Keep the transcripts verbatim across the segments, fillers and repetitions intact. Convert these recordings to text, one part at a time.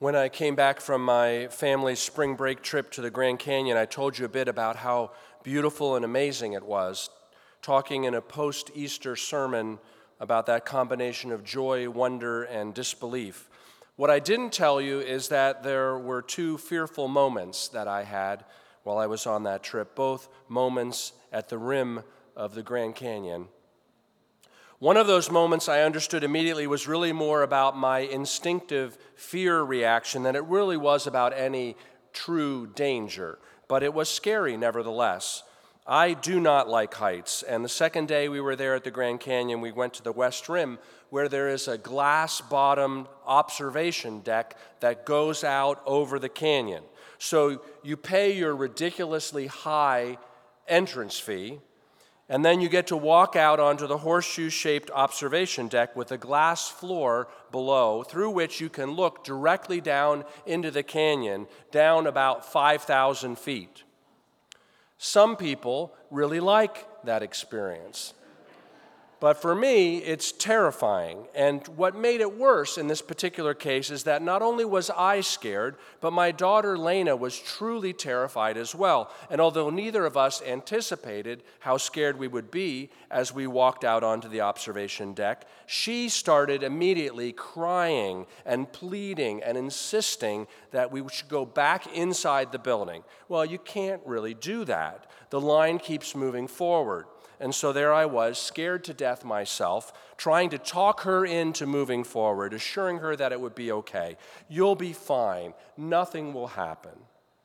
When I came back from my family's spring break trip to the Grand Canyon, I told you a bit about how beautiful and amazing it was, talking in a post-Easter sermon about that combination of joy, wonder, and disbelief. What I didn't tell you is that there were two fearful moments that I had while I was on that trip, both moments at the rim of the Grand Canyon. One of those moments I understood immediately was really more about my instinctive fear reaction than it really was about any true danger, but it was scary nevertheless. I do not like heights, and the second day we were there at the Grand Canyon, we went to the West Rim, where there is a glass-bottomed observation deck that goes out over the canyon. So you pay your ridiculously high entrance fee, and then you get to walk out onto the horseshoe-shaped observation deck with a glass floor below, through which you can look directly down into the canyon, down about five thousand feet. Some people really like that experience. But for me, it's terrifying. And what made it worse in this particular case is that not only was I scared, but my daughter Lena was truly terrified as well. And although neither of us anticipated how scared we would be as we walked out onto the observation deck, she started immediately crying and pleading and insisting that we should go back inside the building. Well, you can't really do that. The line keeps moving forward. And so there I was, scared to death myself, trying to talk her into moving forward, assuring her that it would be okay. You'll be fine. Nothing will happen.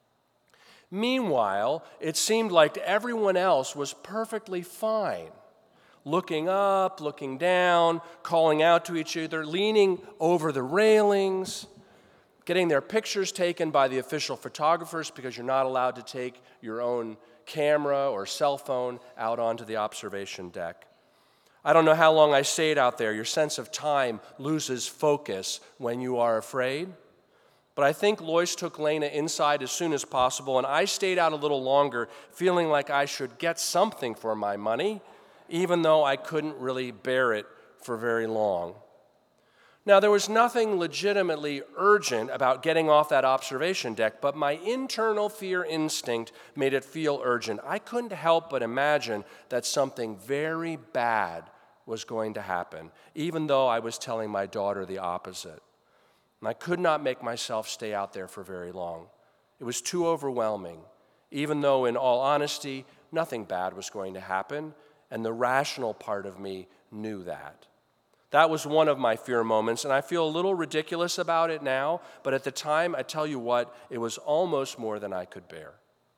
Meanwhile, it seemed like everyone else was perfectly fine, looking up, looking down, calling out to each other, leaning over the railings, getting their pictures taken by the official photographers because you're not allowed to take your own camera or cell phone out onto the observation deck. I don't know how long I stayed out there. Your sense of time loses focus when you are afraid. But I think Lois took Lena inside as soon as possible, and I stayed out a little longer, feeling like I should get something for my money, even though I couldn't really bear it for very long. Now, there was nothing legitimately urgent about getting off that observation deck, but my internal fear instinct made it feel urgent. I couldn't help but imagine that something very bad was going to happen, even though I was telling my daughter the opposite. And I could not make myself stay out there for very long. It was too overwhelming, even though, in all honesty, nothing bad was going to happen, and the rational part of me knew that. That was one of my fear moments, and I feel a little ridiculous about it now, but at the time, I tell you what, it was almost more than I could bear.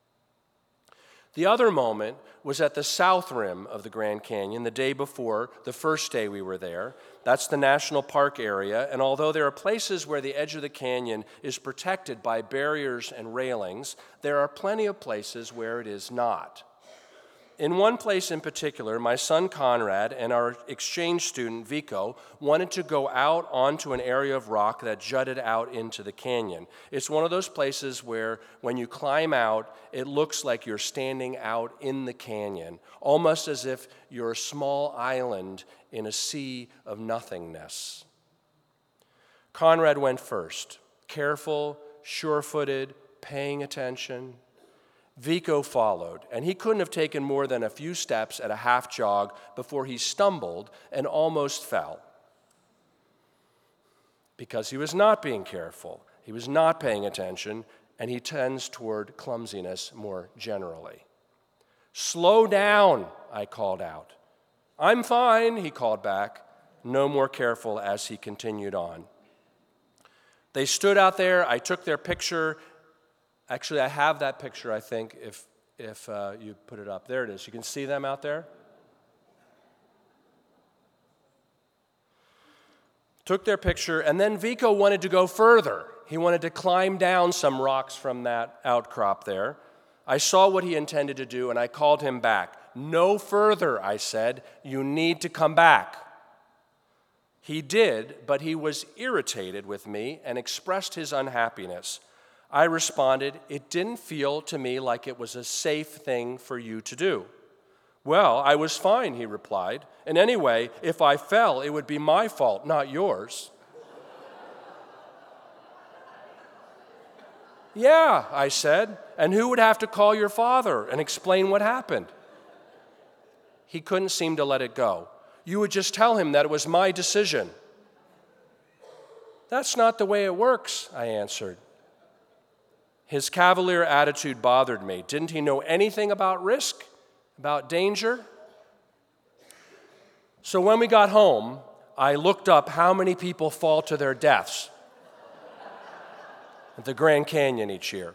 The other moment was at the south rim of the Grand Canyon, the day before, the first day we were there. That's the national park area, and although there are places where the edge of the canyon is protected by barriers and railings, there are plenty of places where it is not. In one place in particular, my son Conrad and our exchange student Vico wanted to go out onto an area of rock that jutted out into the canyon. It's one of those places where when you climb out, it looks like you're standing out in the canyon, almost as if you're a small island in a sea of nothingness. Conrad went first, careful, sure-footed, paying attention. Vico followed, and he couldn't have taken more than a few steps at a half jog before he stumbled and almost fell. Because he was not being careful, he was not paying attention, and he tends toward clumsiness more generally. "Slow down," I called out. "I'm fine," he called back, no more careful as he continued on. They stood out there, I took their picture. Actually, I have that picture, I think, if, if uh, you put it up. There it is. You can see them out there? Took their picture, and then Vico wanted to go further. He wanted to climb down some rocks from that outcrop there. I saw what he intended to do, and I called him back. "No further," I said. "You need to come back." He did, but he was irritated with me and expressed his unhappiness. I responded, "It didn't feel to me like it was a safe thing for you to do." "Well, I was fine," he replied. "And anyway, if I fell, it would be my fault, not yours." Yeah, I said. And who would have to call your father and explain what happened? He couldn't seem to let it go. You would just tell him that it was my decision. That's not the way it works, I answered. His cavalier attitude bothered me. Didn't he know anything about risk, about danger? So when we got home, I looked up how many people fall to their deaths at the Grand Canyon each year.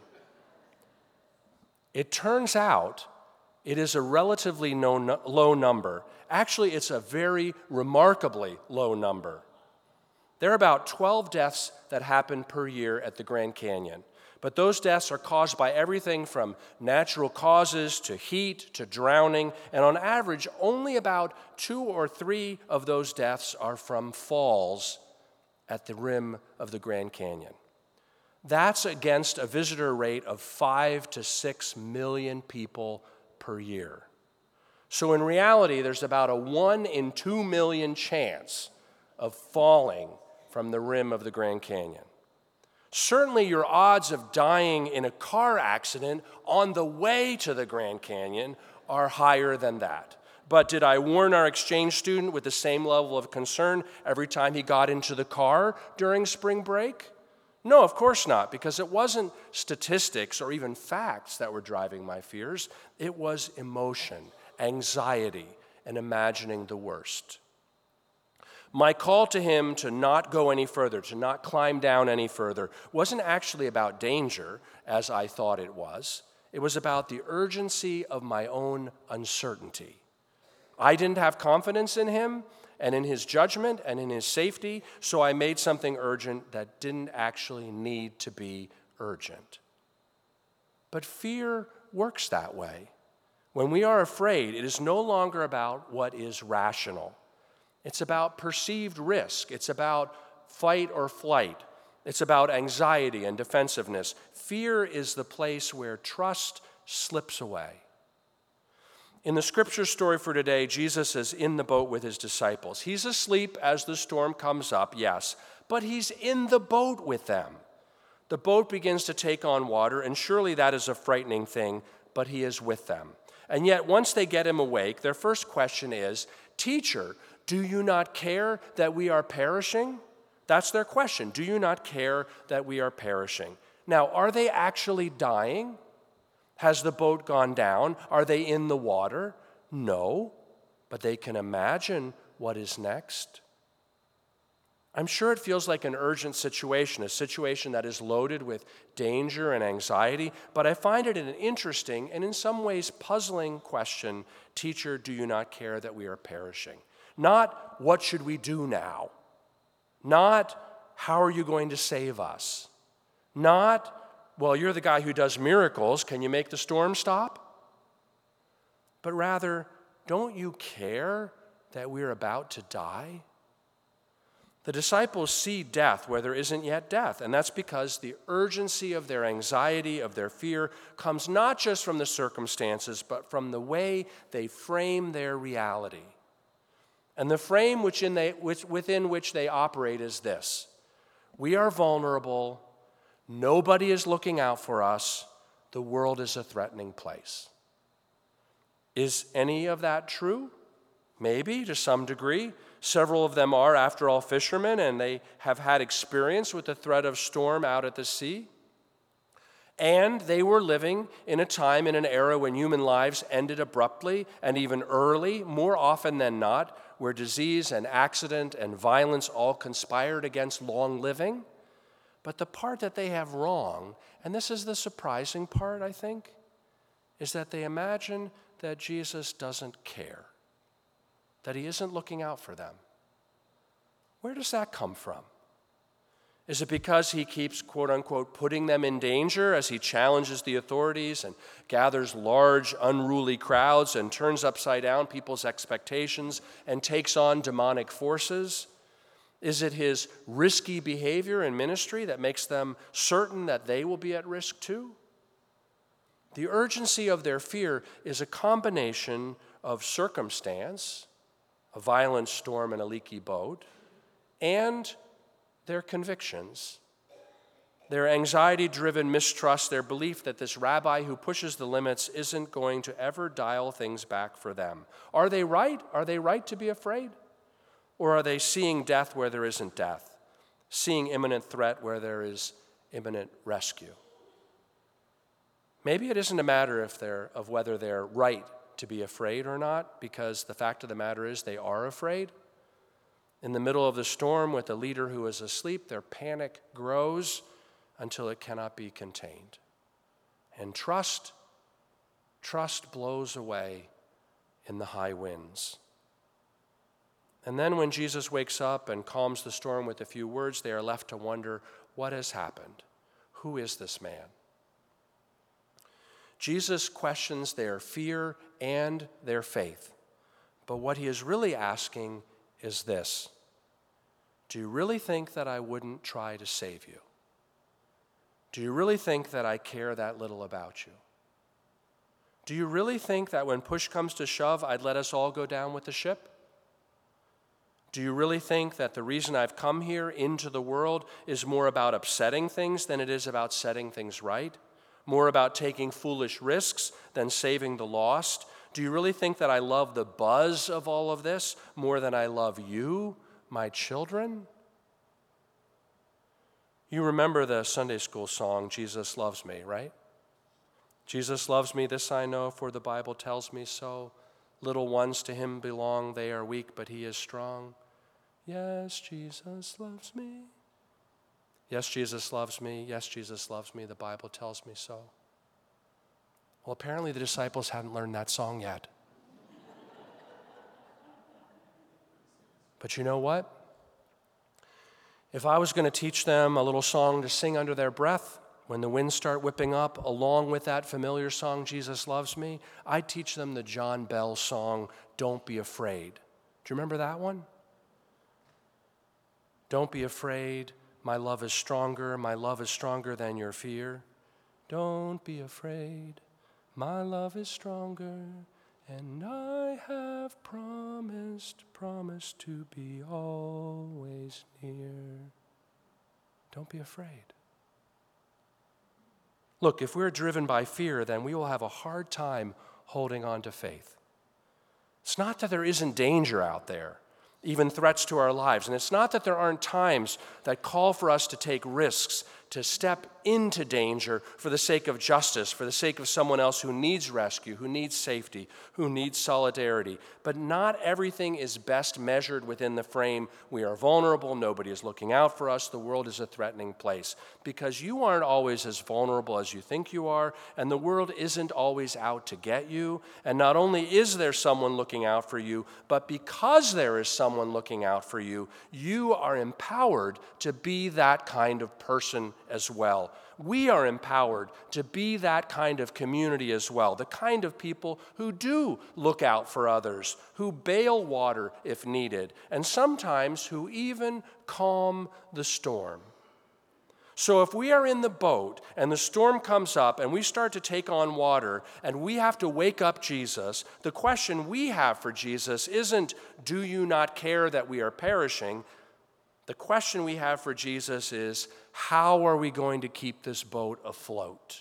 It turns out it is a relatively no, no, low number. Actually, it's a very remarkably low number. There are about twelve deaths that happen per year at the Grand Canyon. But those deaths are caused by everything from natural causes to heat to drowning, and on average, only about two or three of those deaths are from falls at the rim of the Grand Canyon. That's against a visitor rate of five to six million people per year. So in reality, there's about a one in two million chance of falling from the rim of the Grand Canyon. Certainly your odds of dying in a car accident on the way to the Grand Canyon are higher than that. But did I warn our exchange student with the same level of concern every time he got into the car during spring break? No, of course not, because it wasn't statistics or even facts that were driving my fears. It was emotion, anxiety, and imagining the worst. My call to him to not go any further, to not climb down any further, wasn't actually about danger, as I thought it was. It was about the urgency of my own uncertainty. I didn't have confidence in him and in his judgment and in his safety, so I made something urgent that didn't actually need to be urgent. But fear works that way. When we are afraid, it is no longer about what is rational. It's about perceived risk. It's about fight or flight. It's about anxiety and defensiveness. Fear is the place where trust slips away. In the scripture story for today, Jesus is in the boat with his disciples. He's asleep as the storm comes up, yes, but he's in the boat with them. The boat begins to take on water, and surely that is a frightening thing, but he is with them. And yet, once they get him awake, their first question is, "Teacher, do you not care that we are perishing?" That's their question. Do you not care that we are perishing? Now, are they actually dying? Has the boat gone down? Are they in the water? No, but they can imagine what is next. I'm sure it feels like an urgent situation, a situation that is loaded with danger and anxiety, but I find it an interesting and in some ways puzzling question. Teacher, do you not care that we are perishing? Not, what should we do now? Not, how are you going to save us? Not, well, you're the guy who does miracles. Can you make the storm stop? But rather, don't you care that we're about to die? The disciples see death where there isn't yet death, and that's because the urgency of their anxiety, of their fear, comes not just from the circumstances, but from the way they frame their reality. And the frame which in they, which, within which they operate is this: we are vulnerable, nobody is looking out for us, the world is a threatening place. Is any of that true? Maybe, to some degree. Several of them are, after all, fishermen, and they have had experience with the threat of storm out at the sea. And they were living in a time, in an era when human lives ended abruptly and even early, more often than not, where disease and accident and violence all conspired against long living. But the part that they have wrong, and this is the surprising part, I think, is that they imagine that Jesus doesn't care, that he isn't looking out for them. Where does that come from? Is it because he keeps, quote unquote, putting them in danger as he challenges the authorities and gathers large, unruly crowds and turns upside down people's expectations and takes on demonic forces? Is it his risky behavior in ministry that makes them certain that they will be at risk too? The urgency of their fear is a combination of circumstance, a violent storm and a leaky boat, and their convictions. their anxiety-driven mistrust, their belief that this rabbi who pushes the limits isn't going to ever dial things back for them. Are they right? Are they right to be afraid? Or are they seeing death where there isn't death, seeing imminent threat where there is imminent rescue? Maybe it isn't a matter if they're, of whether they're right to be afraid or not, because the fact of the matter is they are afraid. In the middle of the storm with a leader who is asleep, their panic grows until it cannot be contained. And trust, trust blows away in the high winds. And then when Jesus wakes up and calms the storm with a few words, they are left to wonder, what has happened? Who is this man? Jesus questions their fear and their faith. But what he is really asking is this: do you really think that I wouldn't try to save you? Do you really think that I care that little about you? Do you really think that when push comes to shove, I'd let us all go down with the ship? Do you really think that the reason I've come here into the world is more about upsetting things than it is about setting things right? More about taking foolish risks than saving the lost? Do you really think that I love the buzz of all of this more than I love you, my children? You remember the Sunday school song, Jesus Loves Me, right? Jesus loves me, this I know, for the Bible tells me so. Little ones to him belong, they are weak, but he is strong. Yes, Jesus loves me. Yes, Jesus loves me. Yes, Jesus loves me. The Bible tells me so. Well, apparently the disciples hadn't learned that song yet. But you know what? If I was going to teach them a little song to sing under their breath when the winds start whipping up, along with that familiar song, Jesus Loves Me, I'd teach them the John Bell song, Don't Be Afraid. Do you remember that one? Don't be afraid. My love is stronger. My love is stronger than your fear. Don't be afraid. My love is stronger. And I have promised, promised to be always near. Don't be afraid. Look, if we're driven by fear, then we will have a hard time holding on to faith. It's not that there isn't danger out there, even threats to our lives. And it's not that there aren't times that call for us to take risks, to step into danger for the sake of justice, for the sake of someone else who needs rescue, who needs safety, who needs solidarity. But not everything is best measured within the frame. We are vulnerable. Nobody is looking out for us. The world is a threatening place. Because you aren't always as vulnerable as you think you are, and the world isn't always out to get you. And not only is there someone looking out for you, but because there is someone looking out for you, you are empowered to be that kind of person as well. We are empowered to be that kind of community as well, the kind of people who do look out for others, who bail water if needed, and sometimes who even calm the storm. So if we are in the boat and the storm comes up and we start to take on water and we have to wake up Jesus, the question we have for Jesus isn't, do you not care that we are perishing? The question we have for Jesus is, how are we going to keep this boat afloat?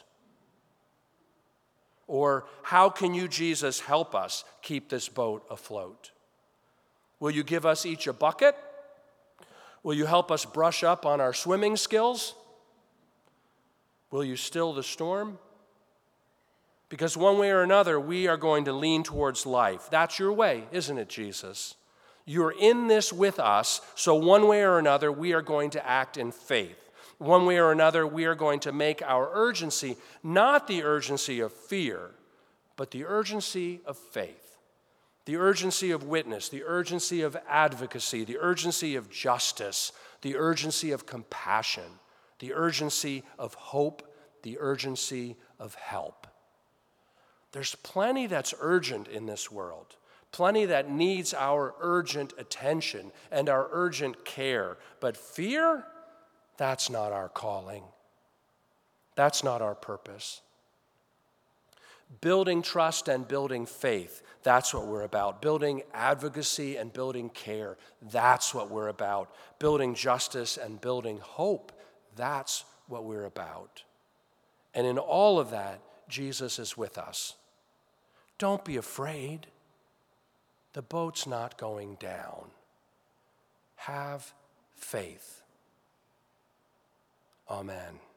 Or how can you, Jesus, help us keep this boat afloat? Will you give us each a bucket? Will you help us brush up on our swimming skills? Will you still the storm? Because one way or another, we are going to lean towards life. That's your way, isn't it, Jesus? You're in this with us, so one way or another, we are going to act in faith. One way or another, we are going to make our urgency not the urgency of fear, but the urgency of faith, the urgency of witness, the urgency of advocacy, the urgency of justice, the urgency of compassion, the urgency of hope, the urgency of help. There's plenty that's urgent in this world. Plenty that needs our urgent attention and our urgent care. But fear, that's not our calling. That's not our purpose. Building trust and building faith, that's what we're about. Building advocacy and building care, that's what we're about. Building justice and building hope, that's what we're about. And in all of that, Jesus is with us. Don't be afraid. The boat's not going down. Have faith. Amen.